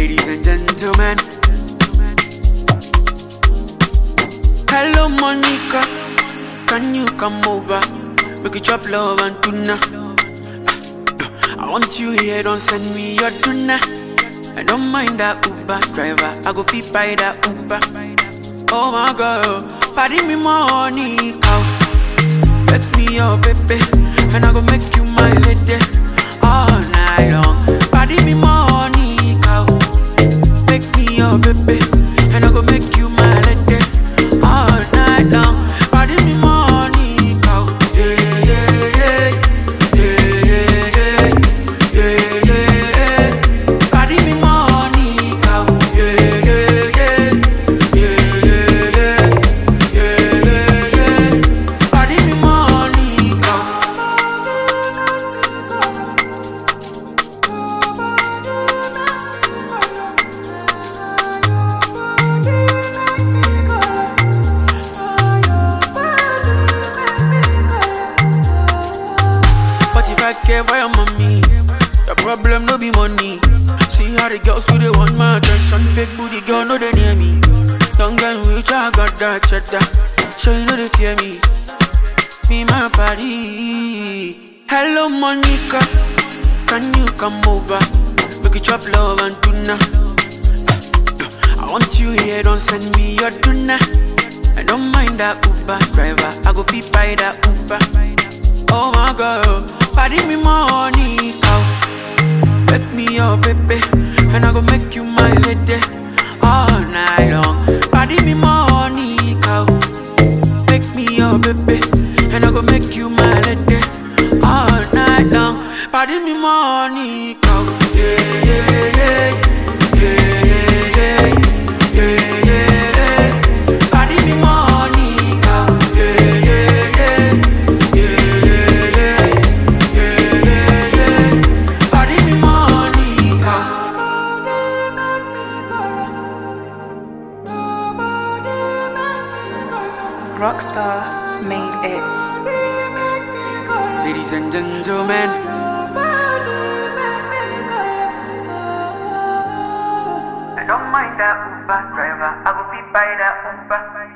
Ladies and gentlemen, hello Monica, can you come over? Make it chop love and tuna. I want you here, don't send me your tuna. I don't mind that Uber driver, I go fit by that Uber. Oh my girl, party me money, cow. Make me your baby, and I go make you my lady all night long. Party me money, cow. Make me your baby, and I go make you my lady all night long. Party me money, cow. Yeah, yeah, yeah, yeah, yeah, yeah, yeah, yeah. Party me money, cow. Yeah, yeah, yeah, yeah, yeah, yeah, yeah, yeah. Party me money, cow. I care for your mommy. Your problem no be money. See how the girls do they want my attention. Fake booty girl no they near me. Don't get rich, I got that cheddar. Sure you know they fear me. Me my party. Hello Monica, can you come over? Make it chop love and tuna. I want you here, don't send me your tuna. I don't mind that Uber driver, I go fit by that Uber. Oh my girl, party me money, cow. Make me your baby, and I go make you my lady all night long. Party me money, cow. Make me your baby, and I go make you my lady all night long. Party me money, cow. Yeah, yeah, yeah, yeah, yeah, yeah, yeah, yeah. Party me money, cow. Yeah, yeah, yeah. Rockstar made it. Ladies and gentlemen, I don't mind that Uber driver, I go fit by that Uber.